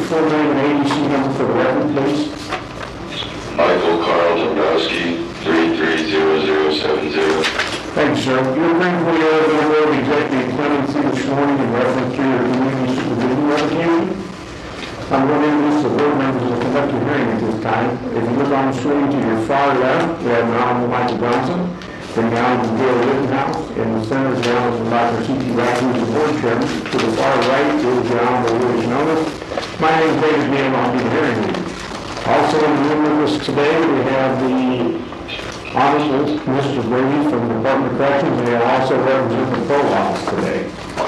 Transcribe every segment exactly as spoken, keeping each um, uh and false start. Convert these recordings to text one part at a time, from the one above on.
full name and A B C number for the record, please? Michael Carl Dombrowski, three three zero zero seven zero. Thank you, sir. You're bringing for your Illinois executive clemency this morning in reference to your community supervision representative. I'm going to introduce the board members who will conduct your hearing at this time. If you look on the screen to your far left, we have the Honorable Michael Johnson, then the Honorable Bill Rittenhouse, in the center is the Honorable Doctor C T Rack, who is the board chairman. To the far right is the Honorable Willie Jonas. My name is David Neal, I'll be the hearing leader. Also in the room with us today, we have the Honorable Mister Brady from the Department of Corrections, and they also represent the parole office today.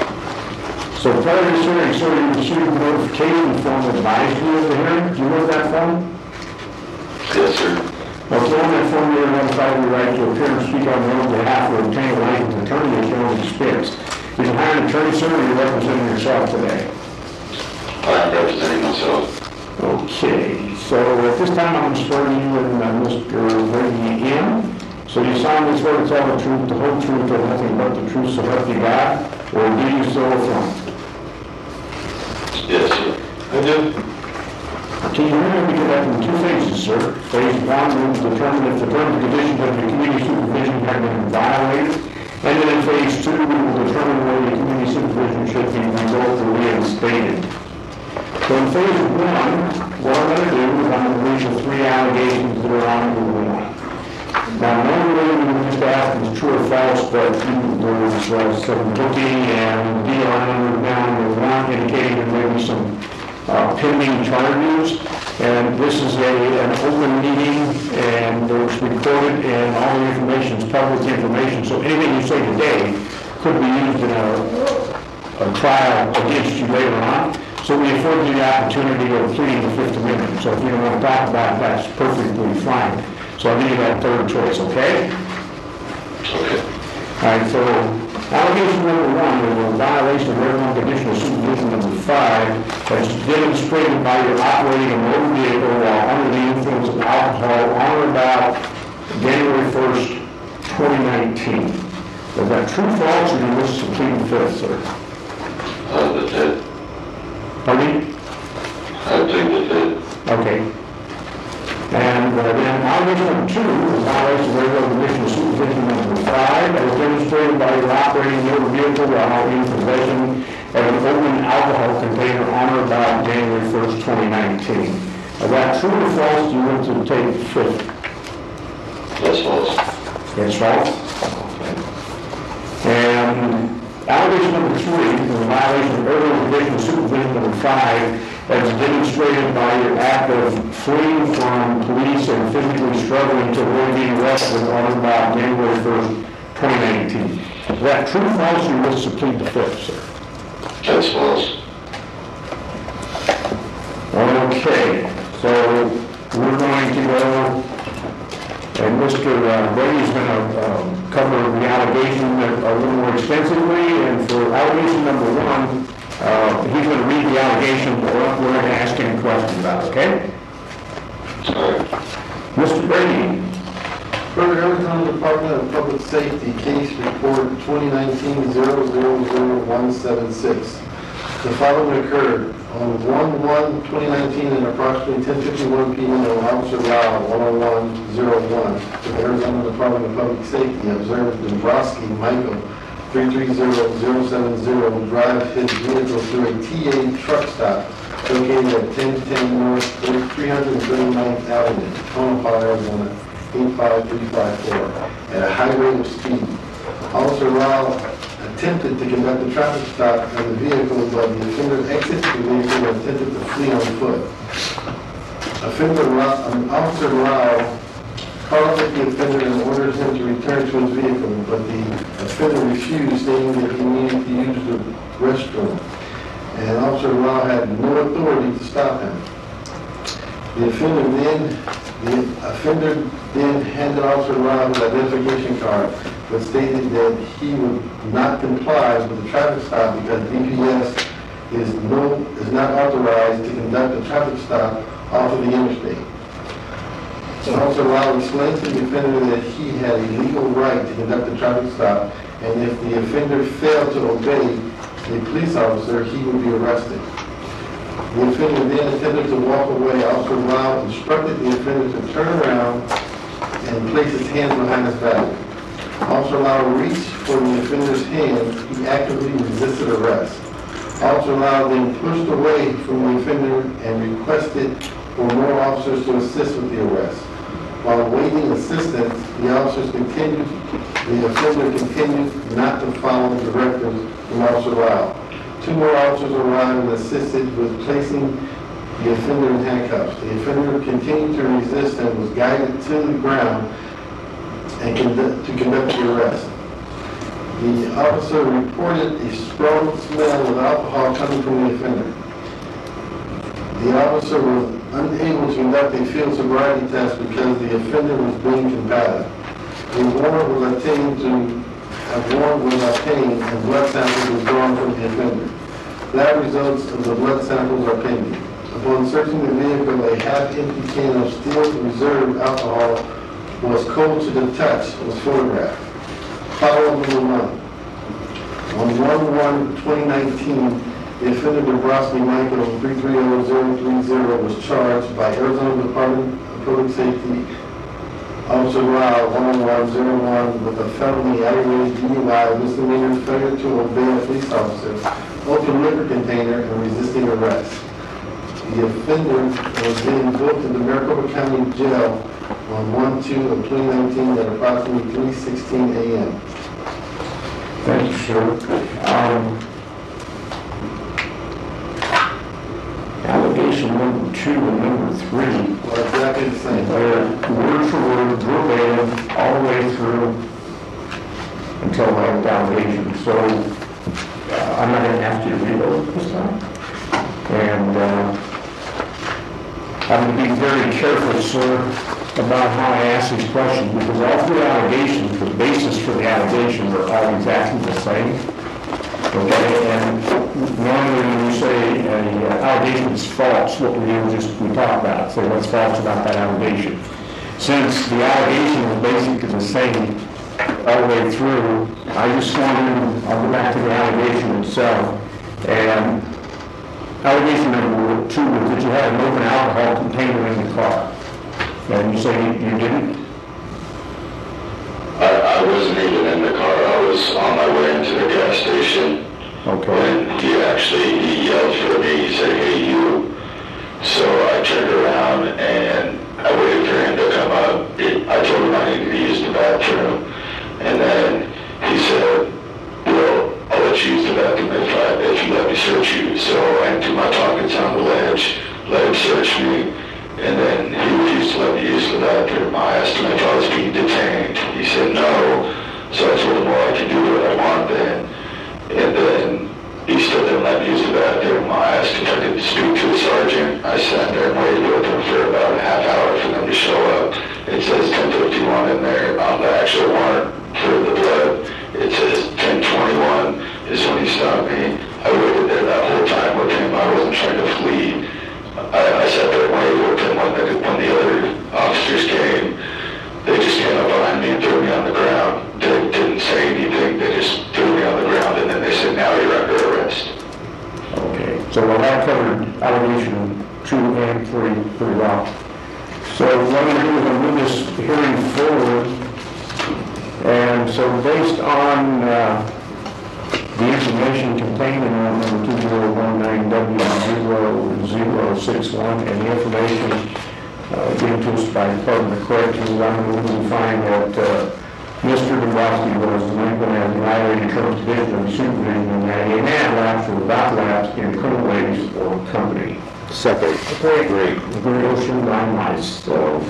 So prior to this hearing, sir, you received a notification form advising you of the hearing. Do you know that form? Yes, sir. Well, if on that form, you're notified of your right to appear and speak on your own behalf or obtain a licensed attorney at your own expense. Is you hire an attorney, sir, or are you representing yourself today? I'm representing myself. Okay, so at this time, I'm swearing you and uh, Mister Brady in. So you solemnly swear to tell the truth, the whole truth, and nothing but the truth, so help you God, or do you so affirm? Yes, sir. I do. Okay, you're going to be conducting two phases, sir. Phase one will determine if the terms and conditions of your community supervision have been violated. And then in phase two, we will determine whether your community supervision should be revoked or reinstated. So in phase one, what I'm going to do is I'm going to read the three allegations that are on number one. Now, normally we would just ask if it's true or false, but there was uh, some booking and deal on down the one indicating there may be some uh, pending charges. And this is a, an open meeting, and it's recorded, and all the information is public information. So anything you say today could be used in a, a trial against you later on. So we afford you the opportunity of pleading the Fifth Amendment. So if you don't want to talk about it, that's perfectly fine. So I'll give you that third choice, okay? Okay. All right, so allegation number one is a violation of Airline Conditional Supervision number five that's demonstrated by your operating a motor vehicle while under the influence of alcohol on or about January first, twenty nineteen. Is that true, false, or do you wish to plead the Fifth, sir? Uh, the Fifth. Pardon me? I plead the Fifth. Okay. And uh, then allegation number two is violation of regular conditional supervision number five as demonstrated by your operating motor vehicle while in possession of an open alcohol container on or about January first, twenty nineteen. Is that true or false? Do you want to take the Fifth? That's false. It's false? Okay. And allegation number three is a violation of regular conditional supervision number five as demonstrated by your act of fleeing from police and physically struggling to avoid being arrested on or about January first, twenty nineteen. Is that true or false, or you wish to plead the Fifth, sir? That's false. Okay, so we're going to go, and Mister Uh, Brady's going to um, cover the allegation a little more extensively, and for allegation number one, uh, he's going to read the allegation, but we're going to ask him a question about it, okay? All right. Mister Brady. Further, Arizona Department of Public Safety, case report twenty nineteen zero zero zero one seven six. The following occurred on one one twenty nineteen at approximately ten fifty-one p m on Officer Lau one oh one oh one with Arizona Department of Public Safety observed Dombrowski Michael three three zero zero seven zero drive his vehicle through a T A truck stop located at ten ten North three hundred thirty-ninth Avenue, Tonopah, Arizona eight five three five four at a high rate of speed. Officer Rao attempted to conduct a traffic stop on the vehicle, but the offender exited the vehicle and attempted to flee on foot. Offender Rao, um, Officer Rao called up the offender and ordered him to return to his vehicle, but the offender refused, stating that he needed to use the restroom, and Officer Rao had no authority to stop him. The offender then, the offender then handed Officer Rao his identification card, but stated that he would not comply with the traffic stop because D P S is no is not authorized to conduct a traffic stop off of the interstate. So Officer Rao explained to the offender that he had a legal right to conduct a traffic stop, and if the offender failed to obey the police officer, he would be arrested. The offender then attempted to walk away. Officer Lau instructed the offender to turn around and place his hands behind his back. Officer Lau reached for the offender's hand. He actively resisted arrest. Officer Lau then pushed away from the offender and requested for more officers to assist with the arrest. While awaiting assistance, the officers continued, the offender continued not to follow the directives from Officer Lau. Two more officers arrived and assisted with placing the offender in handcuffs. The offender continued to resist and was guided to the ground and conduct, to conduct the arrest. The officer reported a strong smell of alcohol coming from the offender. The officer was unable to conduct a field sobriety test because the offender was being combative. A warrant was obtained to a warrant was obtained and blood samples were drawn from the offender. Lab results of the blood samples are pending. Upon searching the vehicle, a half-empty can of Steel Reserve alcohol was cold to the touch was photographed. Follow-up number one. On one one twenty nineteen, the offender Dombrowski Michael three three zero zero three zero was charged by Arizona Department of Public Safety Officer Lau one one zero one with a felony aggravated D U I, misdemeanor failure to obey a police officer, open liquor container, and resisting arrest. The offender was then booked in the Maricopa County Jail on one two of twenty nineteen at approximately three sixteen a m Thank you, sir. Um, allegation number two and number three Well, exactly the same. are word for word, verbatim, all the way through until that allegation. So uh, I'm not going to ask you to read those this time. And uh, I'm going to be very careful, sir, about how I ask these questions, because all three allegations, the basis for the allegations are all exactly the same. Okay, and normally when you say an allegation is false, what we do is just, we talk about it, say what's false about that allegation. Since the allegation is basically the same all the way through, I just want to, I'll go back to the allegation itself. And allegation number two was that you had an open alcohol container in the car. And you say you didn't? I, I wasn't even in the car. I was on my way into the gas station. Okay. When he actually, he yelled for me, he said, "Hey, you." So I turned around and I waited for him to come up. It, I told him I needed to use the bathroom. And then he said, "Well, I'll let you use the bathroom if, I, if you let me search you." So I went to my pockets on the ledge, let him search me. And then he refused to let me use the bathroom. I asked him if I was being detained. He said no. So I told him, well, I can do what I want then. And then he still didn't let me use the bathroom. I asked if I could speak to the sergeant. I sat there and waited with him for about a half hour for them to show up. It says ten fifty-one in there on the actual warrant for the blood. It says ten twenty-one is when he stopped me. I waited there that whole time with him. I wasn't trying to flee. I, I sat there and waited with him when the, when the other officers came. They just came up behind me and threw me on the ground. They didn't say anything. They just threw me on the ground, and then they said, "Now you're under arrest." Okay, so well, that covered allegation two and three pretty well. So what I'm going to do is I'm going to move this hearing forward. And so based on uh, the information contained in order number two zero one nine W zero zero six one and the information uh, given to us by the Department of Corrections, I'm going to find that uh, Mister Dombrowski was delinquent and violated terms of division of supervision in that he had lapsed or without lapse in criminal ways or company. Second. Okay, great. Motion by myself.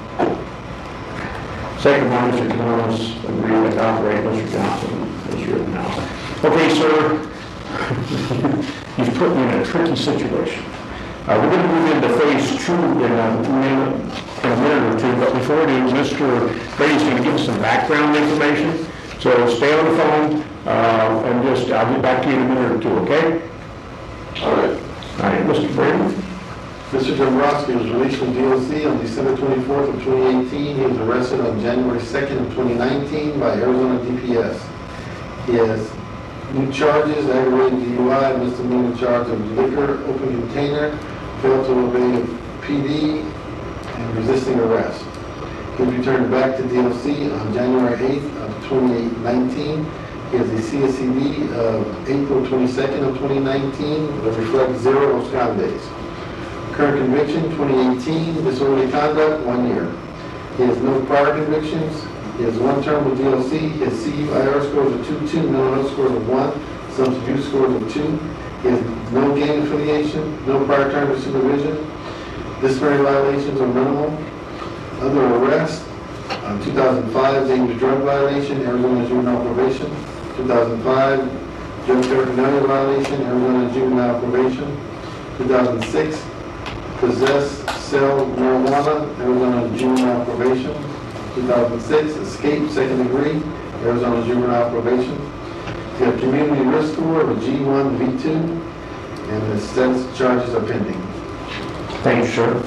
Second by Mister Thomas, agree with operate Mister Johnson, as you now. Okay, sir, you've put me in a tricky situation. Uh, we're going to move into phase two in a minute, in a minute or two, but before we do, Mister Brady's going to give us some background information. So stay on the phone, uh, and just, I'll get back to you in a minute or two, okay? All right. All right, Mister Brady. Mister Dombrowski was released from D O C on December twenty-fourth of twenty eighteen. He was arrested on January second of twenty nineteen by Arizona D P S. He has new charges, aggravated D U I, misdemeanor charge of liquor, open container, failed to obey P D, and resisting arrest. He was returned back to D L C on January eighth of twenty nineteen. He has a C S C D of April twenty-second of twenty nineteen that reflects zero abscond days. Current conviction, twenty eighteen, disorderly conduct, one year. He has no prior convictions. He has one term with D L C. His C U I R scores of two two, mental health scores of one, substance abuse scores of two. He has no gang affiliation, no prior term of supervision. Disciplinary violations are minimal. Other arrests, uh, two thousand five, dangerous drug violation, Arizona juvenile probation. two thousand five, drug paraphernalia violation, Arizona juvenile probation. two thousand six, possess, sell marijuana, Arizona juvenile probation. two thousand six, escape, second degree, Arizona juvenile probation. You have community risk score of a G one, V two, and the status charges are pending. Thank you, sir.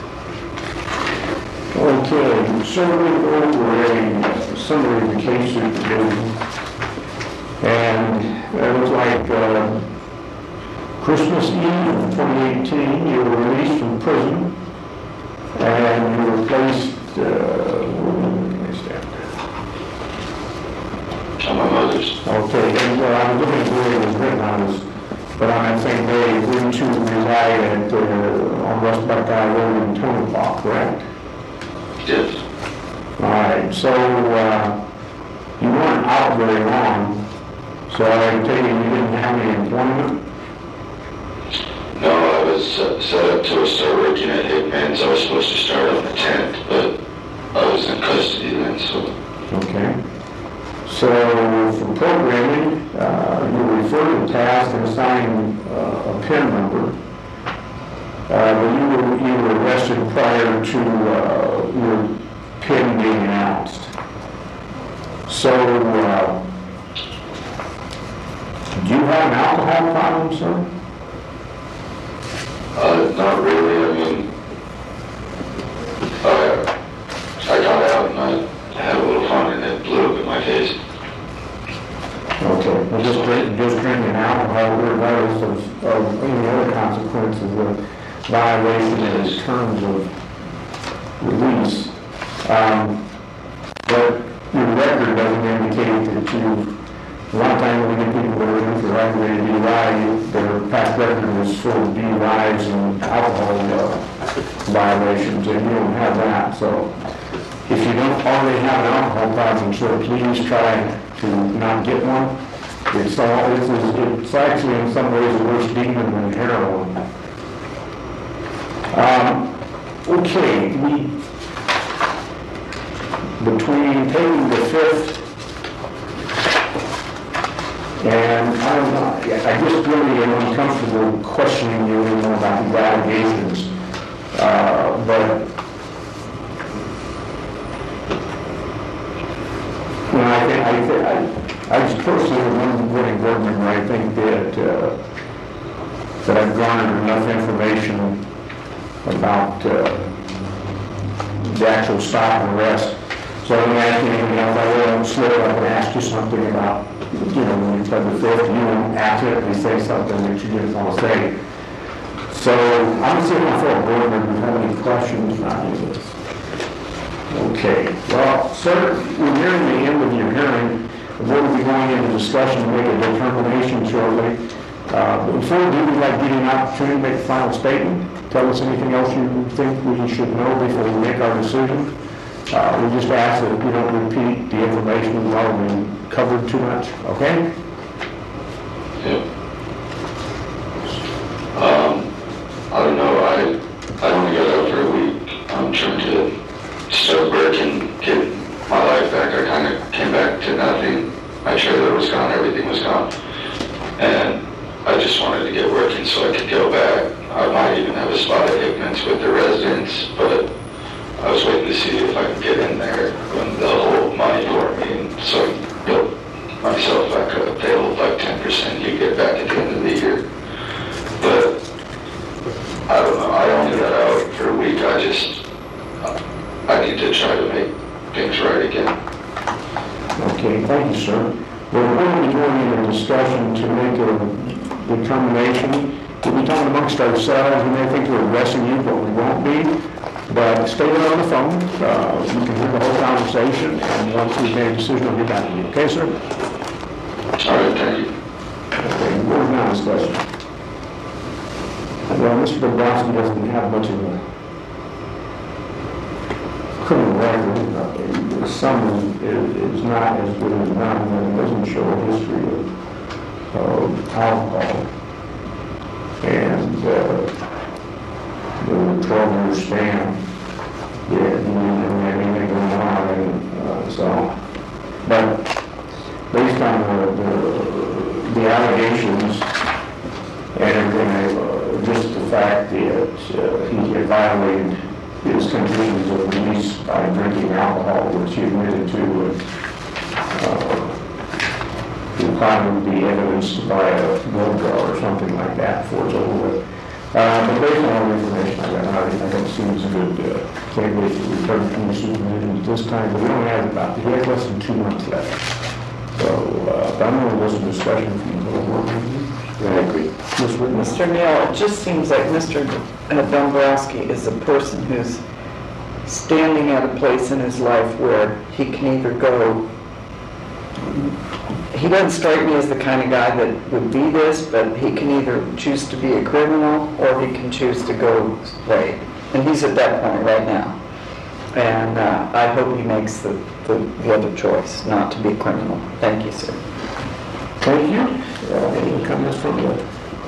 Okay, so we'll go over a summary of the case supervision. And it was like uh, Christmas Eve of twenty eighteen, you were released from prison, and you were placed, uh, where is that? On my mother's. Okay, and uh, I was looking at where it was written, I was, but on that same day, agreed to reside at, uh, on West Buckeye Road in Tonopah, correct? Yes. All right, so, uh, you weren't out very long, so I take it you didn't have any employment? No, I was uh, set up to start working at Hickman's. I was supposed to start on the tenth, but I was in custody then, so. Okay. So, for programming, uh, you were referred to task and assigned uh, a PIN number. Uh, but you were, you were arrested prior to uh, your PIN being announced. So, uh, do you have an alcohol problem, sir? Uh, not really. I mean, I, I got out and I had a little fun and it blew up in my face. Okay, well, just drink, just drinking alcohol, regardless of, of any other consequences of violation in terms of release. Um, but your record doesn't indicate that you, a lot of times when we get people that are in for aggravated D U I, their past record was full of D U Is and alcohol uh, violations, and you don't have that. So if you don't already have an alcohol problem, sir, please try to not get one. It's all, it's, it's actually in some ways a worse demon than heroin. Um, okay, we, between taking the fifth and I don't know, I just really am uncomfortable questioning you anymore about these allegations. Uh, but you know, I think I, think, I I just personally, one voting board member, I think that uh, that I've garnered enough information about uh, the actual stop and arrest. So I'm asking anything else. I will slow up and ask you something about, you know, when you play the fifth, you won't accurately say something that you didn't want to say. So I'm going to see if my fellow board members have any questions about any of this. Okay. Well, sir, we're nearing the end of your hearing. We'll be going into discussion to make a determination shortly. Uh, but before we do, we'd like to give you an opportunity to make a final statement. Tell us anything else you think we should know before we make our decision. Uh, we just ask that we don't repeat the information we've already covered too much, okay? Yep. Um, I don't know, I, I only got out for a week. I'm trying to start working, get my life back. I kind of came back to nothing. My trailer was gone, everything was gone. And I just wanted to get working so I could go back. I might even have a spot at Hickman's with the residents, but I was waiting to see if I could get in there when they'll hold money for me, and so I can build myself back up. They hold like ten percent, you get back at the end of the year. But I don't know, I only got out for a week. I just, I need to try to make things right again. Okay, thank you, sir. We're going to be going into discussion to make a determination. We'll be talking amongst ourselves. We may think we're arresting you, but we won't be. But stay there on the phone. Uh, you can hear the whole conversation, and once we've made a decision, I'll get back to you. Okay, sir? All right, thank you. Okay, moving on discussion. Well, Mister Dombrowski doesn't have much of a criminal record. Uh, His son is, is not as good as mine, and he doesn't show a history of, of alcohol. And uh, the twelve-year span, yeah, he didn't have anything going on, and uh, so, but based on the, the, the allegations and everything, uh, just the fact that uh, he had violated his conditions of release by drinking alcohol, which he admitted to, uh, will probably be evidenced by a blood draw or something like that before it's over with. Uh, but based on all the information I got out, I don't see as a good uh, candidate to return to the supervision at this time, but we don't have about, he has less than two months left. So, uh, I'm going to listen to discussion from the whole board. I agree. Miz Whitman. Mister Neal, it just seems like Mister Dombrowski is a person who's standing at a place in his life where he can either go, he doesn't strike me as the kind of guy that would be this, but he can either choose to be a criminal or he can choose to go straight. And he's at that point right now. And uh, I hope he makes the, the, the other choice, not to be a criminal. Thank you, sir. Thank you. Uh, any comments from the...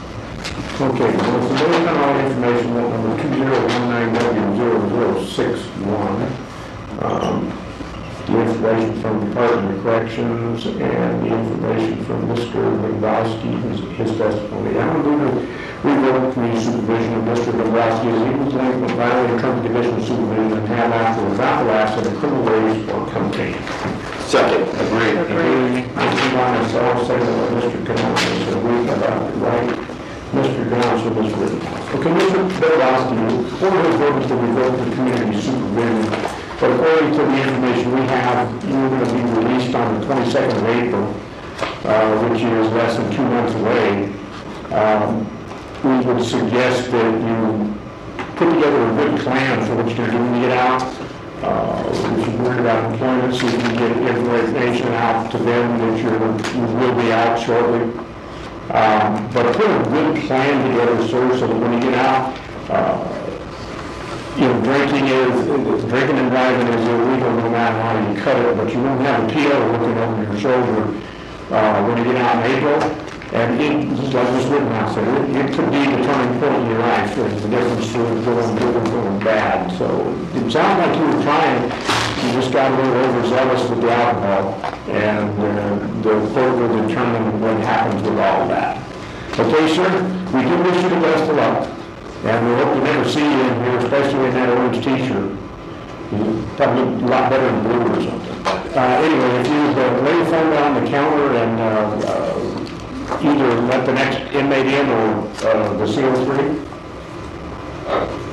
Okay, well, it's the on all information, that number two zero one nine W zero zero six one. Um, the information from the Department of Corrections and the information from Mister Dombrowski, his, his testimony. I'm going to revoke community supervision of Mister Dombrowski as equal delinquent, violating terms and conditions of supervision and have after without lapse in a criminal raise or campaign. Second. Agreed. Agreed. Mister Bonner, so I'll say that Mister Canales is agreed about the right. Mister Council was written. Okay, Mister Dombrowski, the board has voted to revoke the community supervision, but according to the information we have, you're going to be released on the twenty-second of April, uh, which is less than two months away. Um, we would suggest that you put together a good plan for what you're going to do when you get out. Uh, if you're worried about employment, so you can get information out to them that you're, you will be out shortly. Um, but put a good plan together, sir, so that when you get out, uh, you know, drinking is, drinking and driving is illegal no matter how you cut it, but you won't have a P O looking over your shoulder uh, when you get out in April. And it, just like Miz Rittenhouse said, it, it could be the turning point in your life. There's the difference between going good and going bad. So it sounds like you were trying, you just got a little overzealous with the alcohol, and uh, the court will determine what happens with all of that. Okay, sir, we do wish you the best of luck, and we hope to never see you in here, especially in that orange t-shirt. You probably look a lot better in blue or something. Uh, anyway, if you uh, lay your phone down on the counter and uh, uh, either let the next inmate in or uh, the C O three.